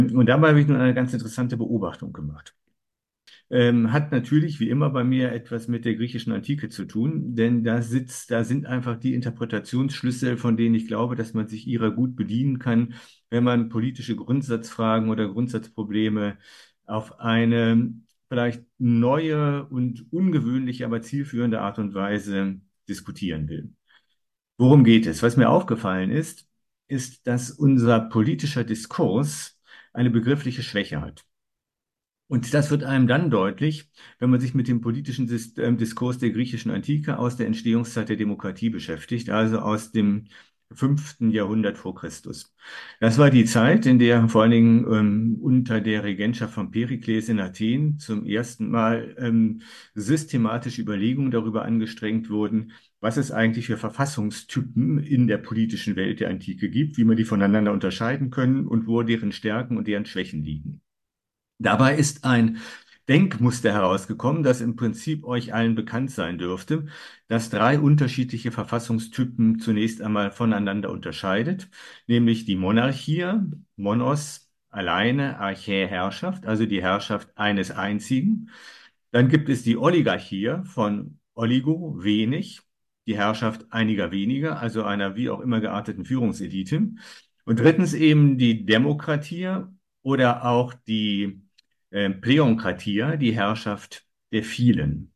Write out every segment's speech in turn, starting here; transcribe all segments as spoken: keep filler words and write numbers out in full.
Und dabei habe ich nun eine ganz interessante Beobachtung gemacht. Ähm, hat natürlich wie immer bei mir etwas mit der griechischen Antike zu tun, denn da sitzt, da sind einfach die Interpretationsschlüssel, von denen ich glaube, dass man sich ihrer gut bedienen kann, wenn man politische Grundsatzfragen oder Grundsatzprobleme auf eine vielleicht neue und ungewöhnliche, aber zielführende Art und Weise diskutieren will. Worum geht es? Was mir aufgefallen ist, ist, dass unser politischer Diskurs eine begriffliche Schwäche hat. Und das wird einem dann deutlich, wenn man sich mit dem politischen Dis ähm, Diskurs der griechischen Antike aus der Entstehungszeit der Demokratie beschäftigt, also aus dem fünften Jahrhundert vor Christus. Das war die Zeit, in der vor allen Dingen ähm, unter der Regentschaft von Perikles in Athen zum ersten Mal ähm, systematische Überlegungen darüber angestrengt wurden, was es eigentlich für Verfassungstypen in der politischen Welt der Antike gibt, wie man die voneinander unterscheiden können und wo deren Stärken und deren Schwächen liegen. Dabei ist ein Denkmuster herausgekommen, das im Prinzip euch allen bekannt sein dürfte, das drei unterschiedliche Verfassungstypen zunächst einmal voneinander unterscheidet, nämlich die Monarchie, Monos, alleine, Archä, Herrschaft, also die Herrschaft eines einzigen. Dann gibt es die Oligarchie von Oligo, wenig, die Herrschaft einiger weniger, also einer wie auch immer gearteten Führungselite. Und drittens eben die Demokratie oder auch die äh, Pleonkratie, die Herrschaft der vielen.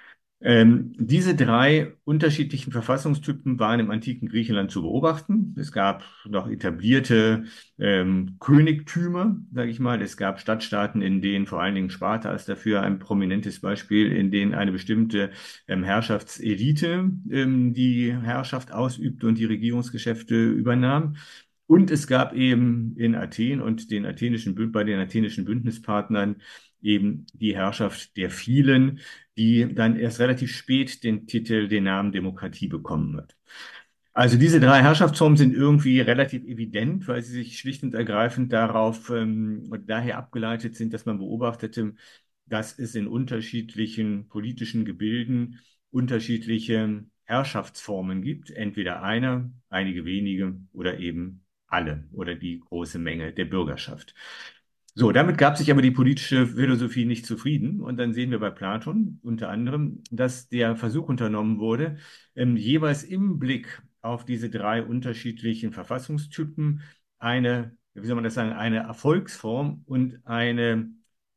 Ähm, diese drei unterschiedlichen Verfassungstypen waren im antiken Griechenland zu beobachten. Es gab noch etablierte ähm, Königtümer, sage ich mal. Es gab Stadtstaaten, in denen vor allen Dingen Sparta ist dafür ein prominentes Beispiel, in denen eine bestimmte ähm, Herrschaftselite ähm, die Herrschaft ausübte und die Regierungsgeschäfte übernahm. Und es gab eben in Athen und den athenischen, Bünd- bei den athenischen Bündnispartnern eben die Herrschaft der vielen, die dann erst relativ spät den Titel, den Namen Demokratie bekommen wird. Also diese drei Herrschaftsformen sind irgendwie relativ evident, weil sie sich schlicht und ergreifend darauf ähm, und daher abgeleitet sind, dass man beobachtete, dass es in unterschiedlichen politischen Gebilden unterschiedliche Herrschaftsformen gibt. Entweder eine, einige wenige oder eben alle oder die große Menge der Bürgerschaft. So, damit gab sich aber die politische Philosophie nicht zufrieden. Und dann sehen wir bei Platon unter anderem, dass der Versuch unternommen wurde, ähm, jeweils im Blick auf diese drei unterschiedlichen Verfassungstypen eine, wie soll man das sagen, eine Erfolgsform und eine,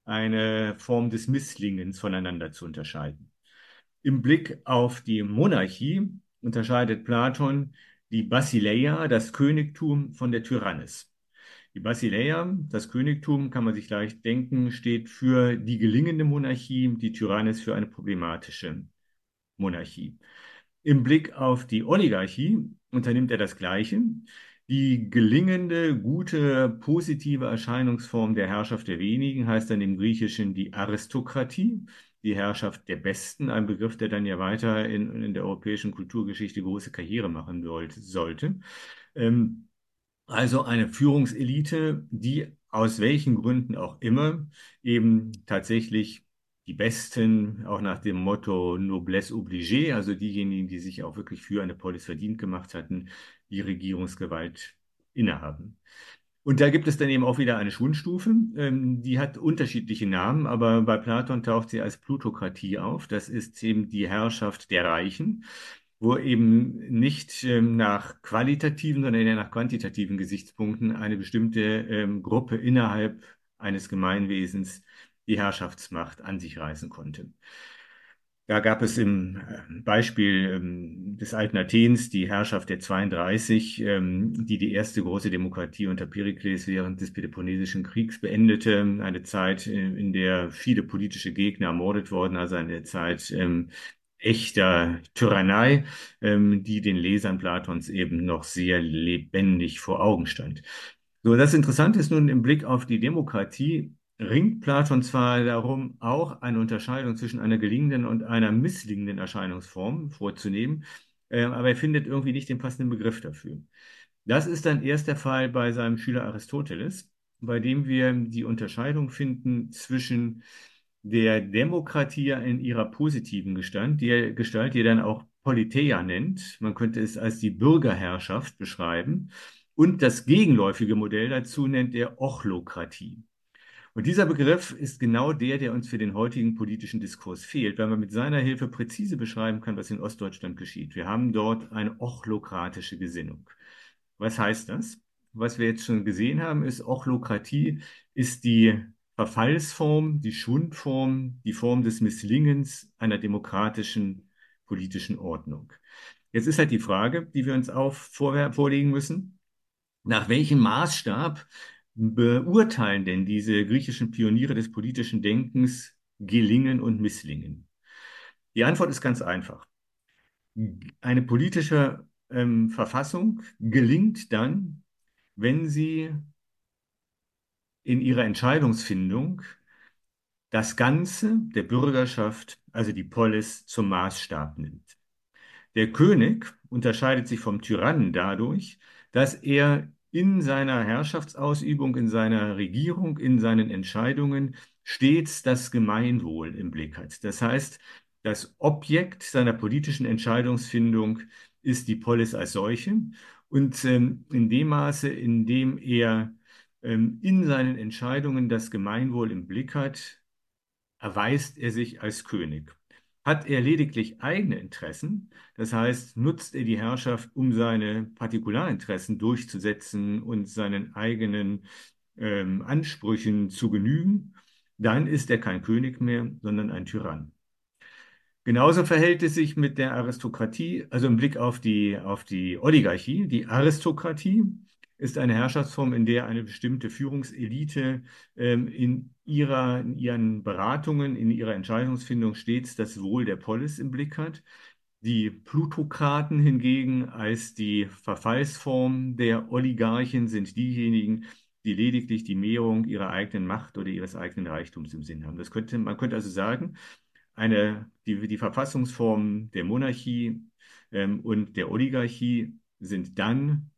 eine Form des Misslingens voneinander zu unterscheiden. Im Blick auf die Monarchie unterscheidet Platon die Basileia, das Königtum, von der Tyrannis. Die Basileia, das Königtum, kann man sich leicht denken, steht für die gelingende Monarchie, die Tyrannis für eine problematische Monarchie. Im Blick auf die Oligarchie unternimmt er das Gleiche. Die gelingende, gute, positive Erscheinungsform der Herrschaft der wenigen heißt dann im Griechischen die Aristokratie, die Herrschaft der Besten, ein Begriff, der dann ja weiter in, in der europäischen Kulturgeschichte große Karriere machen wollte, sollte. Ähm, also eine Führungselite, die aus welchen Gründen auch immer eben tatsächlich die Besten, auch nach dem Motto Noblesse oblige, also diejenigen, die sich auch wirklich für eine Polis verdient gemacht hatten, die Regierungsgewalt innehaben. Und da gibt es dann eben auch wieder eine Schwundstufe, ähm, die hat unterschiedliche Namen, aber bei Platon taucht sie als Plutokratie auf. Das ist eben die Herrschaft der Reichen, wo eben nicht ähm, nach qualitativen, sondern eher nach quantitativen Gesichtspunkten eine bestimmte ähm, Gruppe innerhalb eines Gemeinwesens die Herrschaftsmacht an sich reißen konnte. Da gab es im äh, Beispiel ähm, des alten Athens die Herrschaft der zweiunddreißig, ähm, die die erste große Demokratie unter Perikles während des Peloponnesischen Kriegs beendete. Eine Zeit, äh, in der viele politische Gegner ermordet wurden, also eine Zeit ähm, echter Tyrannei, ähm, die den Lesern Platons eben noch sehr lebendig vor Augen stand. So, das Interessante ist nun im Blick auf die Demokratie, ringt Platon zwar darum, auch eine Unterscheidung zwischen einer gelingenden und einer misslingenden Erscheinungsform vorzunehmen, äh, aber er findet irgendwie nicht den passenden Begriff dafür. Das ist dann erst der Fall bei seinem Schüler Aristoteles, bei dem wir die Unterscheidung finden zwischen der Demokratie in ihrer positiven Gestalt, die er, Gestalt, die er dann auch Politeia nennt. Man könnte es als die Bürgerherrschaft beschreiben Und das gegenläufige Modell dazu nennt er Ochlokratie. Und dieser Begriff ist genau der, der uns für den heutigen politischen Diskurs fehlt, weil man mit seiner Hilfe präzise beschreiben kann, was in Ostdeutschland geschieht. Wir haben dort eine ochlokratische Gesinnung. Was heißt das? Was wir jetzt schon gesehen haben, ist, Ochlokratie ist die Verfallsform, die Schwundform, die Form des Misslingens einer demokratischen politischen Ordnung. Jetzt ist halt die Frage, die wir uns auch vor, vorlegen müssen. Nach welchem Maßstab beurteilen denn diese griechischen Pioniere des politischen Denkens Gelingen und Misslingen? Die Antwort ist ganz einfach. Eine politische ähm, Verfassung gelingt dann, wenn sie in ihrer Entscheidungsfindung das Ganze der Bürgerschaft, also die Polis, zum Maßstab nimmt. Der König unterscheidet sich vom Tyrannen dadurch, dass er in seiner Herrschaftsausübung, in seiner Regierung, in seinen Entscheidungen stets das Gemeinwohl im Blick hat. Das heißt, das Objekt seiner politischen Entscheidungsfindung ist die Polis als solche. Und ähm, in dem Maße, in dem er ähm, in seinen Entscheidungen das Gemeinwohl im Blick hat, erweist er sich als König. Hat er lediglich eigene Interessen, das heißt, nutzt er die Herrschaft, um seine Partikularinteressen durchzusetzen und seinen eigenen ähm, Ansprüchen zu genügen, dann ist er kein König mehr, sondern ein Tyrann. Genauso verhält es sich mit der Aristokratie, also im Blick auf die, auf die Oligarchie. Die Aristokratie ist eine Herrschaftsform, in der eine bestimmte Führungselite ähm, in ihrer, in ihren Beratungen, in ihrer Entscheidungsfindung stets das Wohl der Polis im Blick hat. Die Plutokraten hingegen als die Verfallsform der Oligarchen sind diejenigen, die lediglich die Mehrung ihrer eigenen Macht oder ihres eigenen Reichtums im Sinn haben. Das könnte, man könnte also sagen, eine, die, die Verfassungsformen der Monarchie ähm, und der Oligarchie sind dann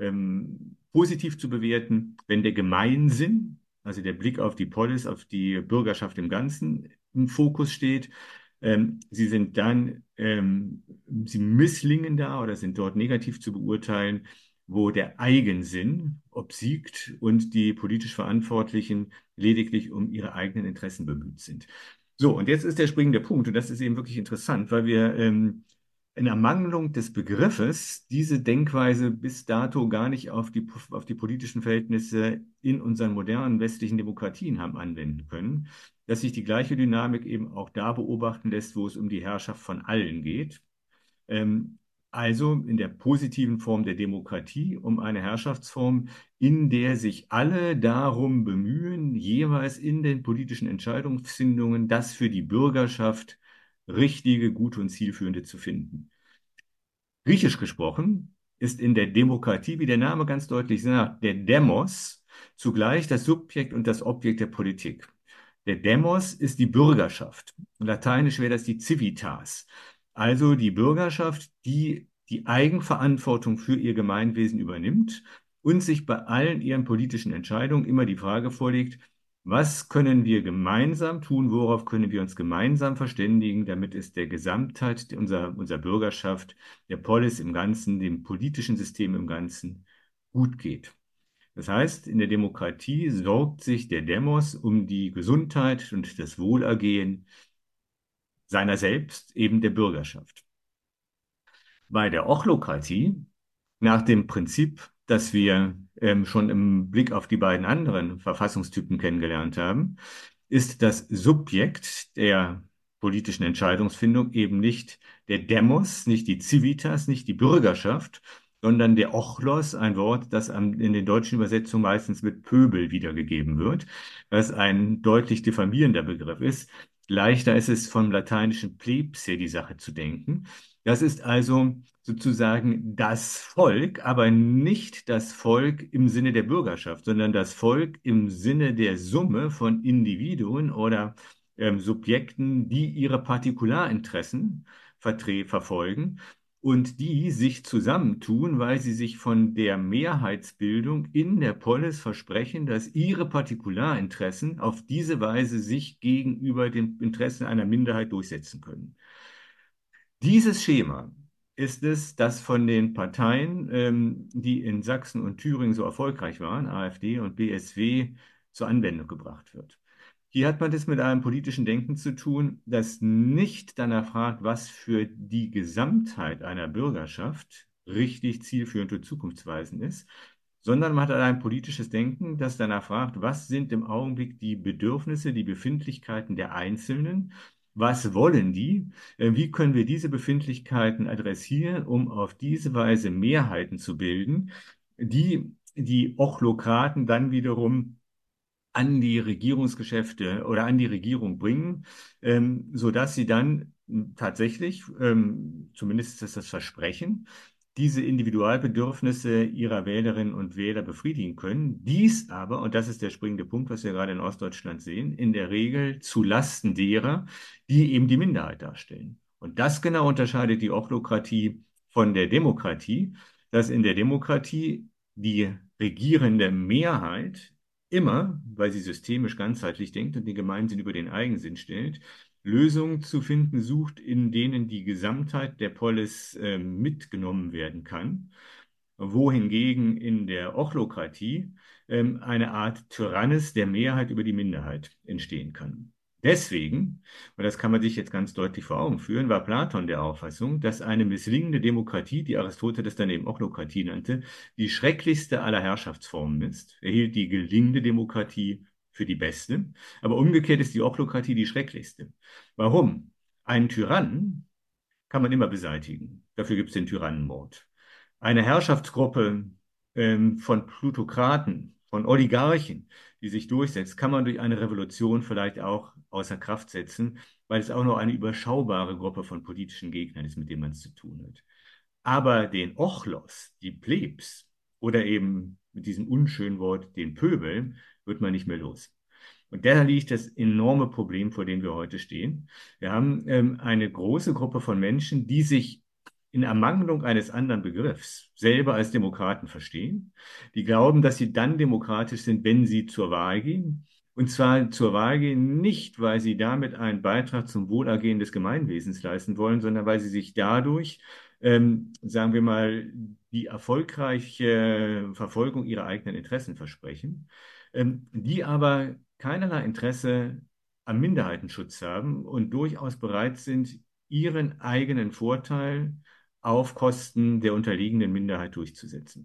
ähm, positiv zu bewerten, wenn der Gemeinsinn, also der Blick auf die Polis, auf die Bürgerschaft im Ganzen im Fokus steht. Ähm, sie sind dann, ähm, sie misslingen da oder sind dort negativ zu beurteilen, wo der Eigensinn obsiegt und die politisch Verantwortlichen lediglich um ihre eigenen Interessen bemüht sind. So, und jetzt ist der springende Punkt, und das ist eben wirklich interessant, weil wir ähm, in Ermangelung des Begriffes diese Denkweise bis dato gar nicht auf die, auf die politischen Verhältnisse in unseren modernen westlichen Demokratien haben anwenden können, dass sich die gleiche Dynamik eben auch da beobachten lässt, wo es um die Herrschaft von allen geht. Ähm, also in der positiven Form der Demokratie, um eine Herrschaftsform, in der sich alle darum bemühen, jeweils in den politischen Entscheidungsfindungen das für die Bürgerschaft Richtige, Gute und Zielführende zu finden. Griechisch gesprochen ist in der Demokratie, wie der Name ganz deutlich sagt, der Demos zugleich das Subjekt und das Objekt der Politik. Der Demos ist die Bürgerschaft. Lateinisch wäre das die Civitas. Also die Bürgerschaft, die die Eigenverantwortung für ihr Gemeinwesen übernimmt und sich bei allen ihren politischen Entscheidungen immer die Frage vorlegt, was können wir gemeinsam tun, worauf können wir uns gemeinsam verständigen, damit es der Gesamtheit unserer, unserer Bürgerschaft, der Polis im Ganzen, dem politischen System im Ganzen gut geht. Das heißt, in der Demokratie sorgt sich der Demos um die Gesundheit und das Wohlergehen seiner selbst, eben der Bürgerschaft. Bei der Ochlokratie, nach dem Prinzip, das wir ähm, schon im Blick auf die beiden anderen Verfassungstypen kennengelernt haben, ist das Subjekt der politischen Entscheidungsfindung eben nicht der Demos, nicht die Civitas, nicht die Bürgerschaft, sondern der Ochlos, ein Wort, das in den deutschen Übersetzungen meistens mit Pöbel wiedergegeben wird, was ein deutlich diffamierender Begriff ist. Leichter ist es vom lateinischen plebs her die Sache zu denken. Das ist also sozusagen das Volk, aber nicht das Volk im Sinne der Bürgerschaft, sondern das Volk im Sinne der Summe von Individuen oder ähm, Subjekten, die ihre Partikularinteressen vertre verfolgen und die sich zusammentun, weil sie sich von der Mehrheitsbildung in der Polis versprechen, dass ihre Partikularinteressen auf diese Weise sich gegenüber den Interessen einer Minderheit durchsetzen können. Dieses Schema ist es, dass von den Parteien, ähm, die in Sachsen und Thüringen so erfolgreich waren, AfD und B S W, zur Anwendung gebracht wird. Hier hat man es mit einem politischen Denken zu tun, das nicht danach fragt, was für die Gesamtheit einer Bürgerschaft richtig zielführend und zukunftsweisend ist, sondern man hat ein politisches Denken, das danach fragt, was sind im Augenblick die Bedürfnisse, die Befindlichkeiten der Einzelnen, was wollen die, äh, wie können wir diese Befindlichkeiten adressieren, um auf diese Weise Mehrheiten zu bilden, die die Ochlokraten dann wiederum an die Regierungsgeschäfte oder an die Regierung bringen, ähm, sodass sie dann tatsächlich, ähm, zumindest ist das das Versprechen, diese Individualbedürfnisse ihrer Wählerinnen und Wähler befriedigen können. Dies aber, und das ist der springende Punkt, was wir gerade in Ostdeutschland sehen, in der Regel zu Lasten derer, die eben die Minderheit darstellen. Und das genau unterscheidet die Ochlokratie von der Demokratie, dass in der Demokratie die regierende Mehrheit immer, weil sie systemisch ganzheitlich denkt und den Gemeinsinn über den Eigensinn stellt, Lösungen zu finden sucht, in denen die Gesamtheit der Polis äh, mitgenommen werden kann, wohingegen in der Ochlokratie ähm, eine Art Tyrannis der Mehrheit über die Minderheit entstehen kann. Deswegen, und das kann man sich jetzt ganz deutlich vor Augen führen, war Platon der Auffassung, dass eine misslingende Demokratie, die Aristoteles dann eben Ochlokratie nannte, die schrecklichste aller Herrschaftsformen ist. Er hielt die gelingende Demokratie für die beste, aber umgekehrt ist die Ochlokratie die schrecklichste. Warum? Einen Tyrannen kann man immer beseitigen. Dafür gibt es den Tyrannenmord. Eine Herrschaftsgruppe ähm, von Plutokraten, von Oligarchen, die sich durchsetzt, kann man durch eine Revolution vielleicht auch außer Kraft setzen, weil es auch noch eine überschaubare Gruppe von politischen Gegnern ist, mit denen man es zu tun hat. Aber den Ochlos, die Plebs oder eben mit diesem unschönen Wort den Pöbel, wird man nicht mehr los. Und da liegt das enorme Problem, vor dem wir heute stehen. Wir haben ähm, eine große Gruppe von Menschen, die sich in Ermangelung eines anderen Begriffs selber als Demokraten verstehen, die glauben, dass sie dann demokratisch sind, wenn sie zur Wahl gehen. Und zwar zur Wahl gehen nicht, weil sie damit einen Beitrag zum Wohlergehen des Gemeinwesens leisten wollen, sondern weil sie sich dadurch, ähm, sagen wir mal, die erfolgreiche Verfolgung ihrer eigenen Interessen versprechen, ähm, die aber keinerlei Interesse am Minderheitenschutz haben und durchaus bereit sind, ihren eigenen Vorteil auf Kosten der unterliegenden Minderheit durchzusetzen.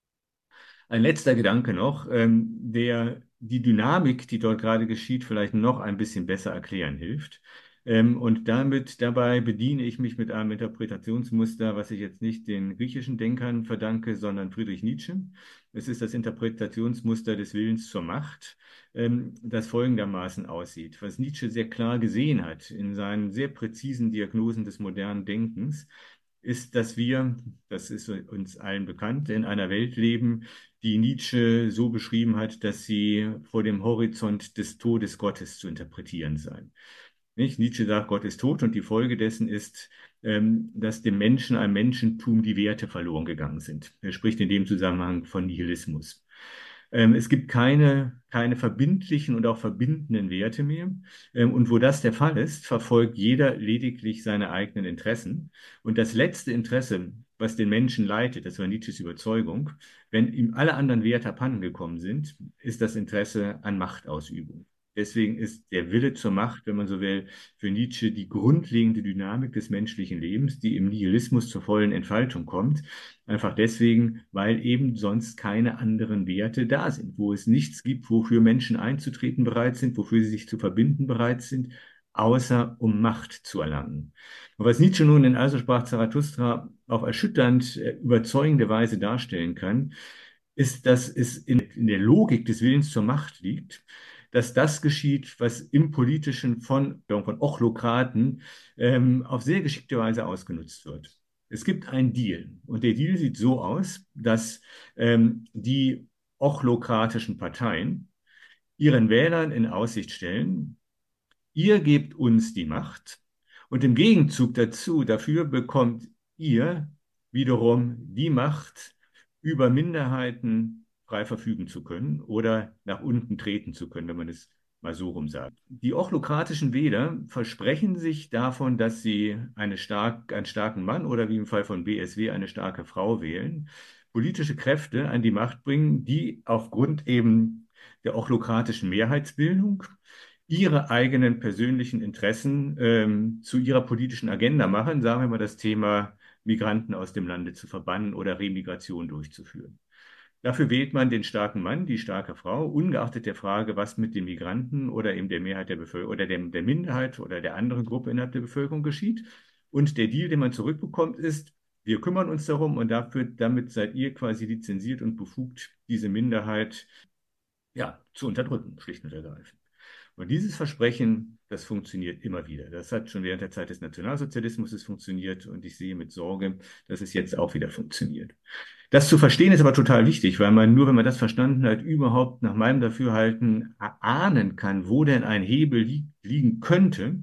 Ein letzter Gedanke noch, ähm, der die Dynamik, die dort gerade geschieht, vielleicht noch ein bisschen besser erklären hilft. Ähm, und damit, dabei bediene ich mich mit einem Interpretationsmuster, was ich jetzt nicht den griechischen Denkern verdanke, sondern Friedrich Nietzsche. Es ist das Interpretationsmuster des Willens zur Macht, ähm, das folgendermaßen aussieht. Was Nietzsche sehr klar gesehen hat in seinen sehr präzisen Diagnosen des modernen Denkens, ist, dass wir, das ist uns allen bekannt, in einer Welt leben, die Nietzsche so beschrieben hat, dass sie vor dem Horizont des Todes Gottes zu interpretieren sei. Nicht? Nietzsche sagt, Gott ist tot und die Folge dessen ist, ähm, dass dem Menschen, einem Menschentum die Werte verloren gegangen sind. Er spricht in dem Zusammenhang von Nihilismus. Ähm, es gibt keine, keine verbindlichen und auch verbindenden Werte mehr. Ähm, und wo das der Fall ist, verfolgt jeder lediglich seine eigenen Interessen. Und das letzte Interesse, was den Menschen leitet, das war Nietzsches Überzeugung, wenn ihm alle anderen Werte abhandengekommen sind, ist das Interesse an Machtausübung. Deswegen ist der Wille zur Macht, wenn man so will, für Nietzsche die grundlegende Dynamik des menschlichen Lebens, die im Nihilismus zur vollen Entfaltung kommt. Einfach deswegen, weil eben sonst keine anderen Werte da sind, wo es nichts gibt, wofür Menschen einzutreten bereit sind, wofür sie sich zu verbinden bereit sind, außer um Macht zu erlangen. Und was Nietzsche nun in Also sprach Zarathustra auf erschütternd äh, überzeugende Weise darstellen kann, ist, dass es in, in der Logik des Willens zur Macht liegt, dass das geschieht, was im Politischen von, von Ochlokraten ähm, auf sehr geschickte Weise ausgenutzt wird. Es gibt einen Deal und der Deal sieht so aus, dass ähm, die ochlokratischen Parteien ihren Wählern in Aussicht stellen, ihr gebt uns die Macht und im Gegenzug dazu, dafür bekommt ihr wiederum die Macht, über Minderheiten frei verfügen zu können oder nach unten treten zu können, wenn man es mal so rum sagen. Die ochlokratischen Wähler versprechen sich davon, dass sie eine stark, einen starken Mann oder wie im Fall von B S W eine starke Frau wählen, politische Kräfte an die Macht bringen, die aufgrund eben der ochlokratischen Mehrheitsbildung ihre eigenen persönlichen Interessen ähm, zu ihrer politischen Agenda machen, sagen wir mal das Thema Migranten aus dem Lande zu verbannen oder Remigration durchzuführen. Dafür wählt man den starken Mann, die starke Frau, ungeachtet der Frage, was mit den Migranten oder eben der Mehrheit der Bevölkerung oder der, der Minderheit oder der anderen Gruppe innerhalb der Bevölkerung geschieht. Und der Deal, den man zurückbekommt, ist, wir kümmern uns darum und dafür, damit seid ihr quasi lizenziert und befugt, diese Minderheit ja, zu unterdrücken, schlicht und ergreifend. Und dieses Versprechen, das funktioniert immer wieder. Das hat schon während der Zeit des Nationalsozialismus es funktioniert und ich sehe mit Sorge, dass es jetzt auch wieder funktioniert. Das zu verstehen ist aber total wichtig, weil man nur, wenn man das verstanden hat, überhaupt nach meinem Dafürhalten erahnen kann, wo denn ein Hebel li liegen könnte,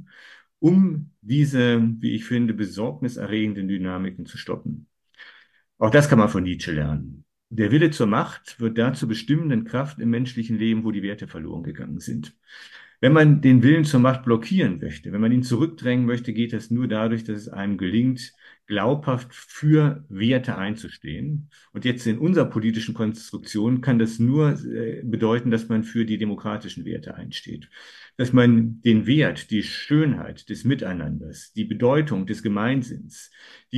um diese, wie ich finde, besorgniserregenden Dynamiken zu stoppen. Auch das kann man von Nietzsche lernen. Der Wille zur Macht wird da zur bestimmenden Kraft im menschlichen Leben, wo die Werte verloren gegangen sind. Wenn man den Willen zur Macht blockieren möchte, wenn man ihn zurückdrängen möchte, geht das nur dadurch, dass es einem gelingt, glaubhaft für Werte einzustehen. Und jetzt in unserer politischen Konstruktion kann das nur äh, bedeuten, dass man für die demokratischen Werte einsteht. Dass man den Wert, die Schönheit des Miteinanders, die Bedeutung des Gemeinsinns,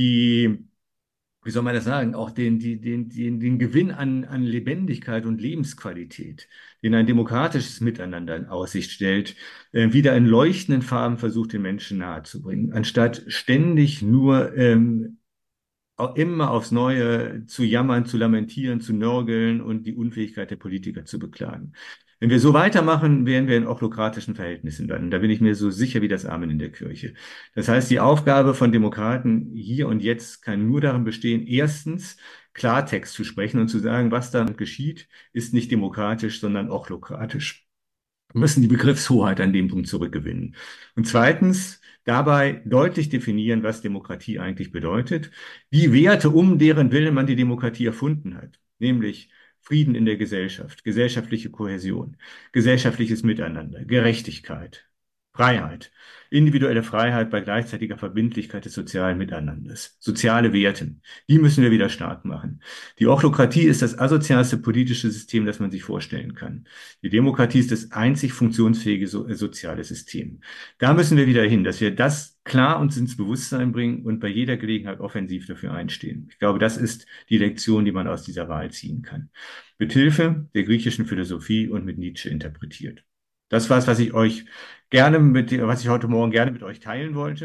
die wie soll man das sagen, auch den, die, den, den, den Gewinn an, an Lebendigkeit und Lebensqualität, den ein demokratisches Miteinander in Aussicht stellt, äh, wieder in leuchtenden Farben versucht, den Menschen nahezubringen, anstatt ständig nur ähm, auch immer aufs Neue zu jammern, zu lamentieren, zu nörgeln und die Unfähigkeit der Politiker zu beklagen. Wenn wir so weitermachen, werden wir in ochlokratischen Verhältnissen landen. Da bin ich mir so sicher wie das Amen in der Kirche. Das heißt, die Aufgabe von Demokraten hier und jetzt kann nur darin bestehen, erstens Klartext zu sprechen und zu sagen, was da geschieht, ist nicht demokratisch, sondern ochlokratisch. Wir müssen die Begriffshoheit an dem Punkt zurückgewinnen. Und zweitens, dabei deutlich definieren, was Demokratie eigentlich bedeutet, die Werte, um deren Willen man die Demokratie erfunden hat, nämlich Frieden in der Gesellschaft, gesellschaftliche Kohäsion, gesellschaftliches Miteinander, Gerechtigkeit, Freiheit, individuelle Freiheit bei gleichzeitiger Verbindlichkeit des sozialen Miteinanders, soziale Werte, die müssen wir wieder stark machen. Die Ochlokratie ist das asozialste politische System, das man sich vorstellen kann. Die Demokratie ist das einzig funktionsfähige so, äh, soziale System. Da müssen wir wieder hin, dass wir das klar uns ins Bewusstsein bringen und bei jeder Gelegenheit offensiv dafür einstehen. Ich glaube, das ist die Lektion, die man aus dieser Wahl ziehen kann. Mit Hilfe der griechischen Philosophie und mit Nietzsche interpretiert. Das war es, was ich euch gerne mit, was ich heute Morgen gerne mit euch teilen wollte.